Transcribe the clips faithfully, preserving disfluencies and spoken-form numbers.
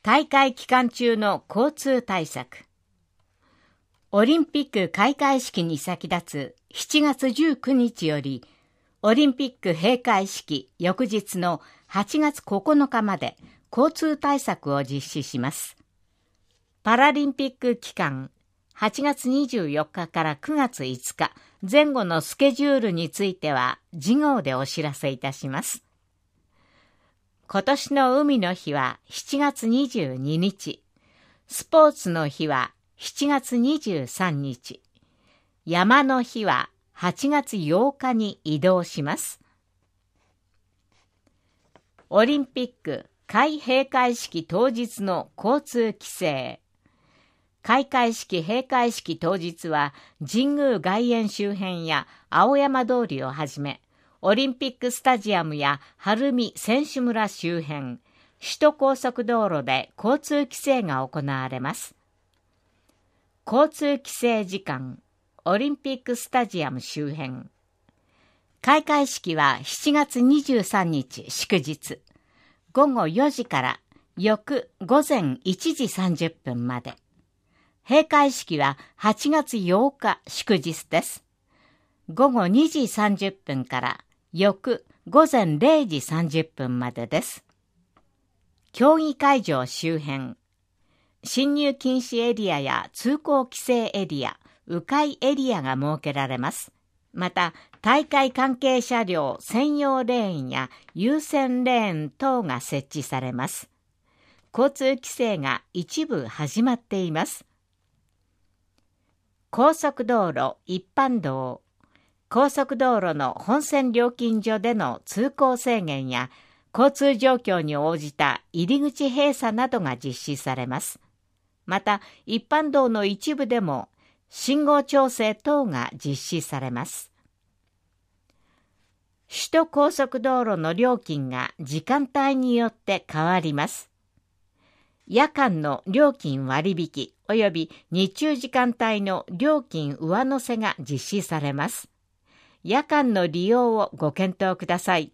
大会期間中の交通対策。オリンピック開会式に先立つしちがつじゅうくにちより、オリンピック閉会式翌日のはちがつここのかまで交通対策を実施します。パラリンピック期間、はちがつにじゅうよっかからくがついつか前後のスケジュールについては次号でお知らせいたします。今年の海の日はしちがつにじゅうににち、スポーツの日はしちがつにじゅうさんにち、山の日ははちがつようかに移動します。オリンピック開閉会式当日の交通規制。開会式閉会式当日は神宮外苑周辺や青山通りをはじめ、オリンピックスタジアムや晴海選手村周辺、首都高速道路で交通規制が行われます。交通規制時間、オリンピックスタジアム周辺。開会式はしちがつにじゅうさんにち祝日、ごごよじから翌ごぜんいちじさんじゅっぷんまで。閉会式ははちがつようか祝日です。ごごにじさんじゅっぷんから翌ごぜんれいじさんじゅっぷんまでです。競技会場周辺。進入禁止エリアや通行規制エリア、迂回エリアが設けられます。また、大会関係車両専用レーンや優先レーン等が設置されます。交通規制が一部始まっています。高速道路、一般道。高速道路の本線料金所での通行制限や交通状況に応じた入り口閉鎖などが実施されます。また、一般道の一部でも信号調整等が実施されます。首都高速道路の料金が時間帯によって変わります。夜間の料金割引及び日中時間帯の料金上乗せが実施されます。夜間の利用をご検討ください。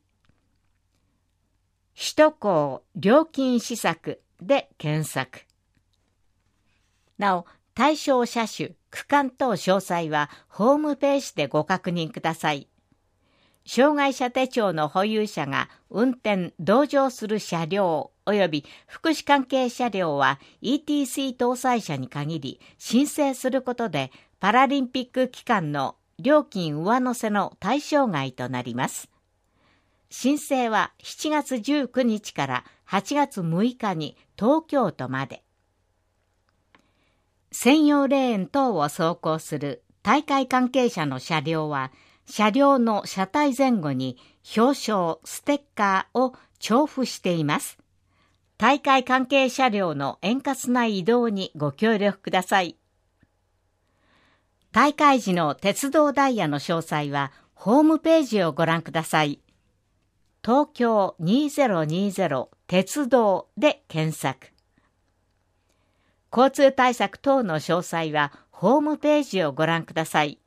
首都高料金施策で検索。なお、対象車種、区間等詳細はホームページでご確認ください。障害者手帳の保有者が運転・同乗する車両及び福祉関係車両は イーティーシー 搭載車に限り申請することでパラリンピック期間の料金上乗せの対象外となります。申請はしちがつじゅうくにちからはちがつむいかに東京都まで。専用レーン等を走行する大会関係者の車両は、車両の車体前後に表彰、ステッカーを調布しています。大会関係車両の円滑な移動にご協力ください。大会時の鉄道ダイヤの詳細はホームページをご覧ください。東京にせんにじゅう鉄道で検索。交通対策等の詳細はホームページをご覧ください。